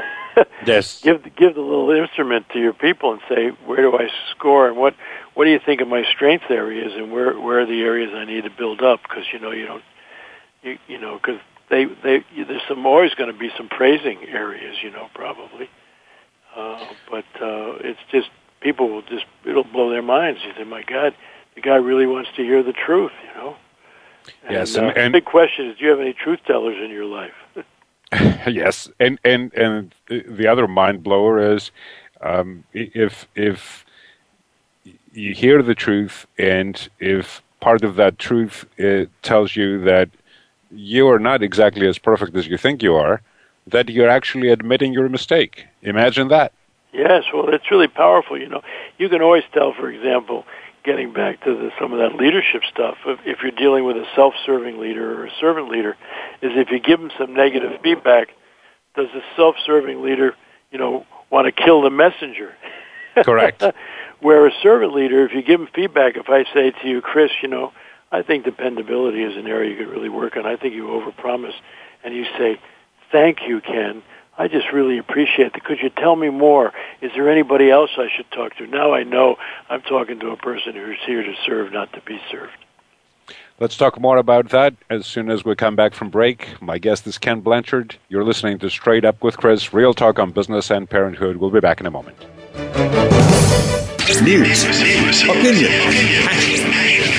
Yes. Give give the little instrument to your people and say, where do I score, and what what do you think of my strength areas, and where where are the areas I need to build up? Because you know you don't, you you know because they they there's some always going to be some praising areas, you know, probably, uh, but uh, it's just people will just it'll blow their minds. You say, my God, the guy really wants to hear the truth, you know. And, yes, and, uh, and the big question is, do you have any truth tellers in your life? Yes, and and and the other mind blower is um, if if you hear the truth, and if part of that truth it tells you that you are not exactly as perfect as you think you are, that you're actually admitting your mistake. Imagine that. Yes, well, it's really powerful. You know, you can always tell, for example, getting back to the, some of that leadership stuff, if, if you're dealing with a self-serving leader or a servant leader, is if you give them some negative feedback, does the self-serving leader, you know, want to kill the messenger? Correct. Where a servant leader, if you give them feedback, if I say to you, Chris, you know, I think dependability is an area you could really work on. I think you overpromise. And you say, thank you, Ken. I just really appreciate it. Could you tell me more? Is there anybody else I should talk to? Now I know I'm talking to a person who's here to serve, not to be served. Let's talk more about that as soon as we come back from break. My guest is Ken Blanchard. You're listening to Straight Up with Chris, real talk on business and parenthood. We'll be back in a moment. News, opinion, passion,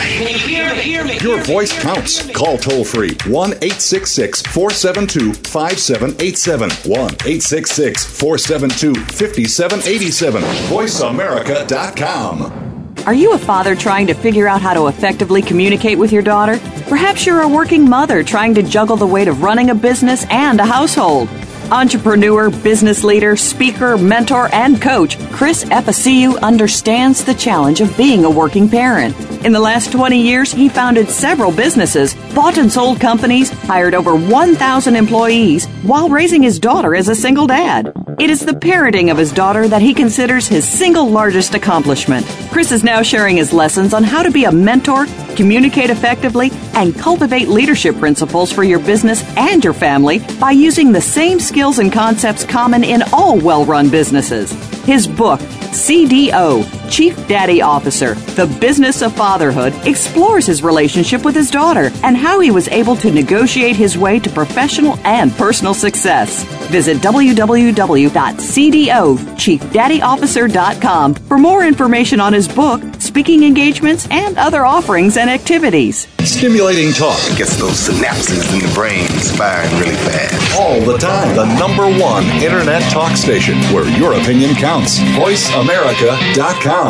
hear me. Your voice counts. Call toll free one eight six six, four seven two, five seven eight seven. one eight six six, four seven two, five seven eight seven. voice america dot com. Are you a father trying to figure out how to effectively communicate with your daughter? Perhaps you're a working mother trying to juggle the weight of running a business and a household. Entrepreneur, business leader, speaker, mentor, and coach, Chris Efasiu understands the challenge of being a working parent. In the last twenty years, he founded several businesses, bought and sold companies, hired over one thousand employees, while raising his daughter as a single dad. It is the parenting of his daughter that he considers his single largest accomplishment. Chris is now sharing his lessons on how to be a mentor, communicate effectively, and cultivate leadership principles for your business and your family by using the same skills and concepts common in all well-run businesses. His book, C D O, Chief Daddy Officer, The Business of Fatherhood, explores his relationship with his daughter and how he was able to negotiate his way to professional and personal success. Visit w w w dot c d o chief daddy officer dot com for more information on his book, speaking engagements, and other offerings and activities. Stimulating talk. It gets those synapses in the brain firing really fast. All the time. The number one internet talk station where your opinion counts. voice america dot com.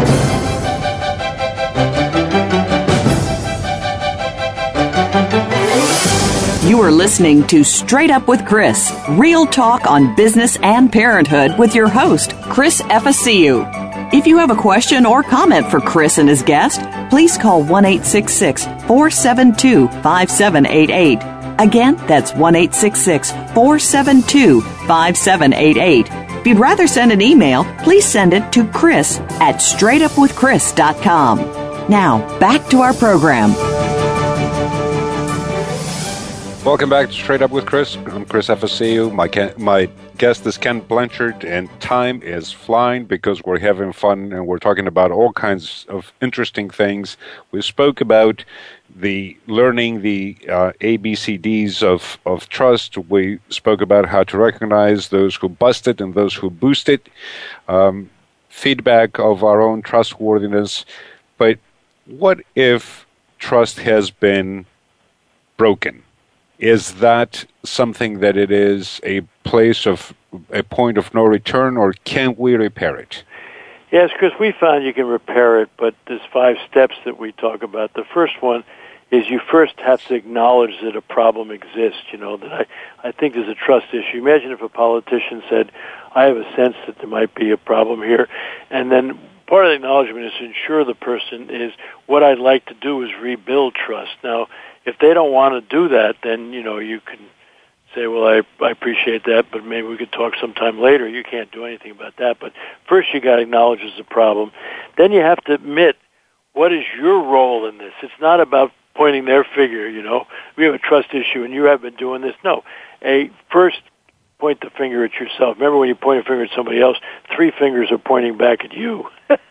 You are listening to Straight Up with Chris, real talk on business and parenthood with your host, Chris Efasiu. If you have a question or comment for Chris and his guest, please call one eight six six, four seven two, five seven eight eight. Again, that's one eight six six, four seven two, five seven eight eight. If you'd rather send an email, please send it to Chris at straight up with chris dot com. Now, back to our program. Welcome back to Straight Up with Chris. I'm Chris Efasiu. My Ken, my guest is Ken Blanchard, and time is flying because we're having fun and we're talking about all kinds of interesting things. We spoke about the learning the uh, A B C Ds of, of trust. We spoke about how to recognize those who bust it and those who boost it, um, feedback of our own trustworthiness. But what if trust has been broken? Is that something that it is a place of, a point of no return, or can we repair it? Yes, Chris, we found you can repair it, but there's five steps that we talk about. The first one is you first have to acknowledge that a problem exists, you know, that I, I think there's a trust issue. Imagine if a politician said, I have a sense that there might be a problem here, and then part of the acknowledgement is to ensure the person is, what I'd like to do is rebuild trust. Now, if they don't want to do that, then, you know, you can say, well, I, I appreciate that, but maybe we could talk sometime later. You can't do anything about that. But first you got to acknowledge there's a problem. Then you have to admit, what is your role in this? It's not about pointing their finger, you know. We have a trust issue and you have been doing this. No. A first, point the finger at yourself. Remember when you point a finger at somebody else, three fingers are pointing back at you.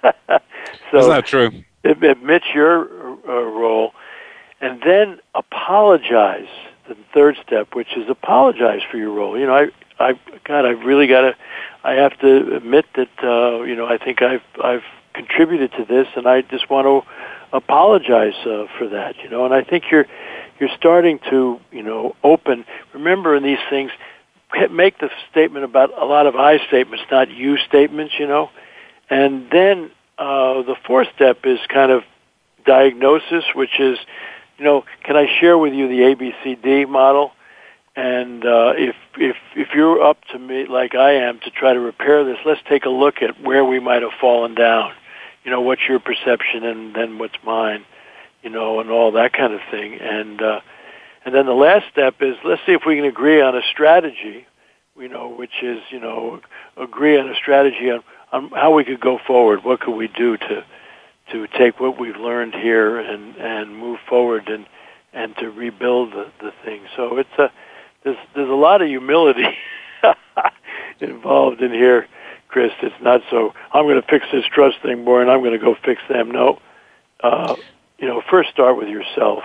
So isn't that true? Admit your uh, role. And then apologize, the third step, which is apologize for your role. You know, I, I, God, I've really got to, I have to admit that, uh, you know, I think I've, I've contributed to this, and I just want to apologize uh, for that, you know. And I think you're, you're starting to, you know, open. Remember in these things, make the statement about a lot of I statements, not you statements, you know. And then uh, the fourth step is kind of diagnosis, which is, you know, can I share with you the A B C D model? And uh, if if if you're up to me like I am to try to repair this, let's take a look at where we might have fallen down. You know, what's your perception and then what's mine, you know, and all that kind of thing. And uh, and then the last step is let's see if we can agree on a strategy, you know, which is, you know, agree on a strategy on, on how we could go forward. What could we do to to take what we've learned here and, and move forward and, and to rebuild the, the thing. So it's a, there's, there's a lot of humility involved in here, Chris. It's not so, I'm going to fix this trust thing more and I'm going to go fix them. No. Uh, you know, first start with yourself.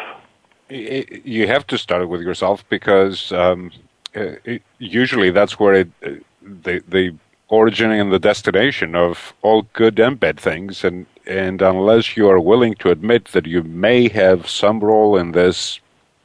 You have to start with yourself because um, it, usually that's where it, the, the origin and the destination of all good and bad things. And and unless you are willing to admit that you may have some role in this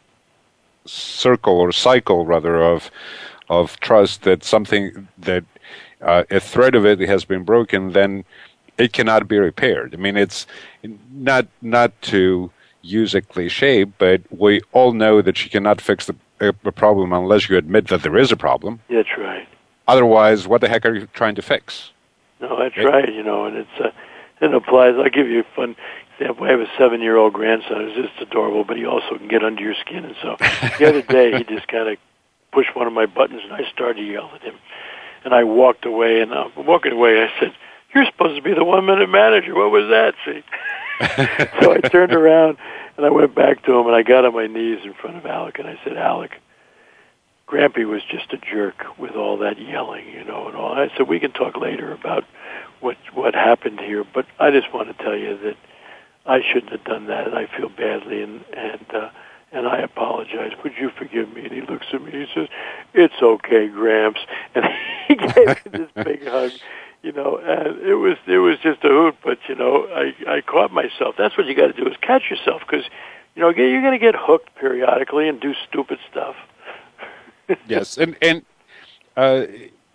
circle or cycle, rather, of of trust, that something that uh, a thread of it has been broken, then it cannot be repaired. I mean, it's not not to use a cliche, but we all know that you cannot fix the a, a problem unless you admit that there is a problem. That's right. Otherwise, what the heck are you trying to fix? No, that's it, right. You know, and it's uh, it applies. I'll give you a fun example. I have a seven-year-old grandson who's just adorable, but he also can get under your skin. And so the other day, he just kind of pushed one of my buttons, and I started to yell at him. And I walked away, and uh, walking away, I said, "You're supposed to be the one-minute manager. What was that?" See? So I turned around, and I went back to him, and I got on my knees in front of Alec, and I said, "Alec, Grampy was just a jerk with all that yelling, you know, and all." I said, "We can talk later about what what happened here, but I just want to tell you that I shouldn't have done that, and I feel badly, and and uh, and I apologize. Would you forgive me?" And he looks at me, he says, "It's okay, Gramps," and he gave me this big hug. You know, and it was it was just a hoot, but you know, I I caught myself. That's what you got to do, is catch yourself, because you know you're going to get hooked periodically and do stupid stuff. Yes, and and uh,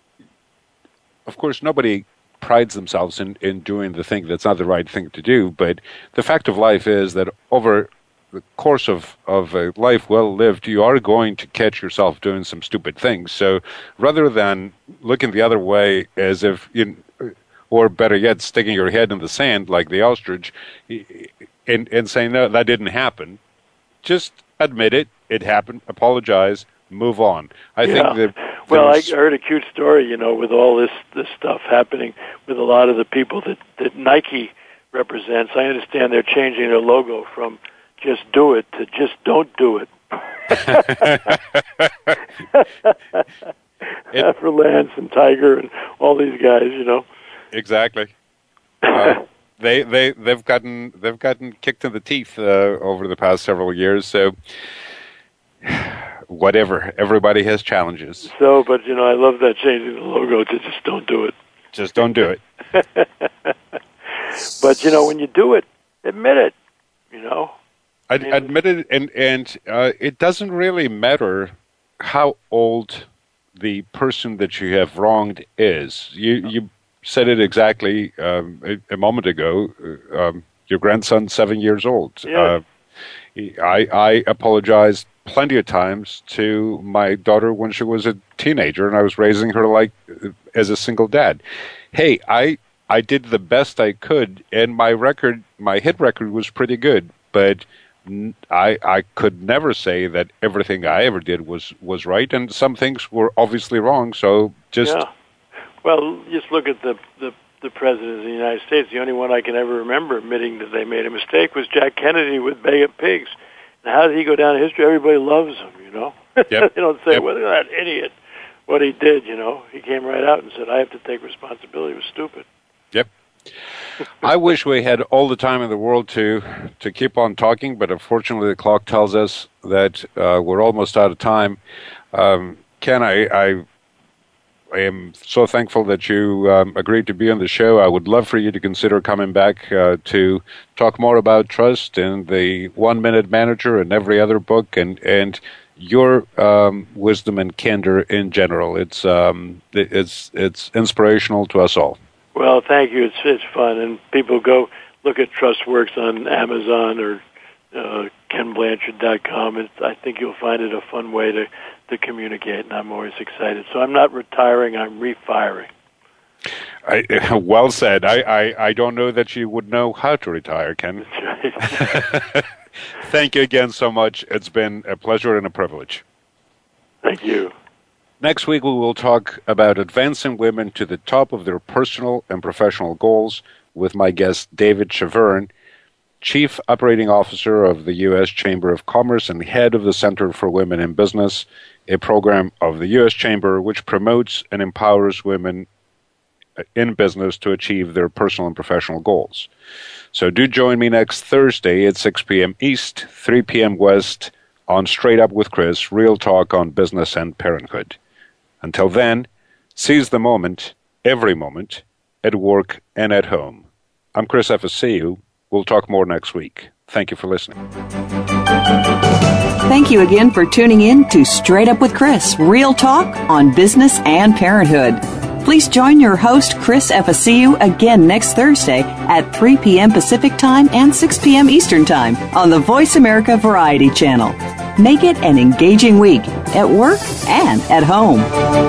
of course nobody prides themselves in, in doing the thing that's not the right thing to do. But the fact of life is that over the course of, of a life well lived, you are going to catch yourself doing some stupid things. So rather than looking the other way as if, you, or better yet, sticking your head in the sand like the ostrich and, and saying, "No, that didn't happen," just admit it, it happened, apologize, move on. I yeah. think that well, I heard a cute story, you know, with all this, this stuff happening with a lot of the people that, that Nike represents. I understand they're changing their logo from "just do it" to "just don't do it." it For Lance and Tiger and all these guys, you know. Exactly. Uh, they they they've gotten they've gotten kicked in the teeth uh, over the past several years. So whatever, everybody has challenges. So, but you know, I love that changing the logo to "just don't do it." Just don't do it. But you know, when you do it, admit it. You know. I admit it, and and uh, it doesn't really matter how old the person that you have wronged is. You you said it exactly um, a, a moment ago. Um, your grandson's seven years old. Yeah. Uh, I I apologized plenty of times to my daughter when she was a teenager, and I was raising her like as a single dad. Hey, I I did the best I could, and my record, my hit record, was pretty good, but I, I could never say that everything I ever did was, was right, and some things were obviously wrong, so just... Yeah. Well, just look at the, the, the President of the United States. The only one I can ever remember admitting that they made a mistake was Jack Kennedy with Bay of Pigs. And how did he go down in history? Everybody loves him, you know? Yep. They don't say, yep. well, look at that idiot, what he did, you know? He came right out and said, "I have to take responsibility. It was stupid." Yep. I wish we had all the time in the world to to keep on talking, but unfortunately the clock tells us that uh, we're almost out of time. Um, Ken, I, I, I am so thankful that you um, agreed to be on the show. I would love for you to consider coming back uh, to talk more about trust and the One Minute Manager and every other book, and and your um, wisdom and candor in general. It's um, it's it's inspirational to us all. Well, thank you. It's it's fun, and people go look at TrustWorks on Amazon or uh, ken blanchard dot com, and I think you'll find it a fun way to, to communicate, and I'm always excited. So I'm not retiring, I'm refiring. I, well said. I, I, I don't know that you would know how to retire, Ken. That's right. Thank you again so much. It's been a pleasure and a privilege. Thank you. Next week, we will talk about advancing women to the top of their personal and professional goals with my guest, David Chavern, Chief Operating Officer of the U S Chamber of Commerce and head of the Center for Women in Business, a program of the U S Chamber which promotes and empowers women in business to achieve their personal and professional goals. So do join me next Thursday at six p.m. East, three p.m. West on Straight Up with Chris, real talk on business and parenthood. Until then, seize the moment, every moment, at work and at home. I'm Chris Efesiju. We'll talk more next week. Thank you for listening. Thank you again for tuning in to Straight Up with Chris, real talk on business and parenthood. Please join your host, Chris Efesiju, again next Thursday at three p.m. Pacific Time and six p.m. Eastern Time on the Voice America Variety Channel. Make it an engaging week at work and at home.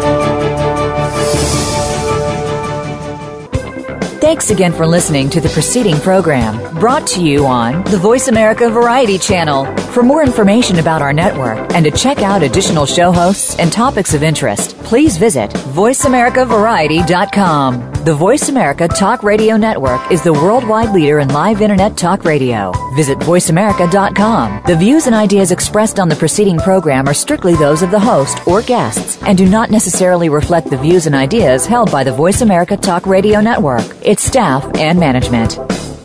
Thanks again for listening to the preceding program, brought to you on the Voice America Variety Channel. For more information about our network and to check out additional show hosts and topics of interest, please visit voice america variety dot com. The Voice America Talk Radio Network is the worldwide leader in live Internet talk radio. Visit voice america dot com. The views and ideas expressed on the preceding program are strictly those of the host or guests and do not necessarily reflect the views and ideas held by the Voice America Talk Radio Network, its staff, and management.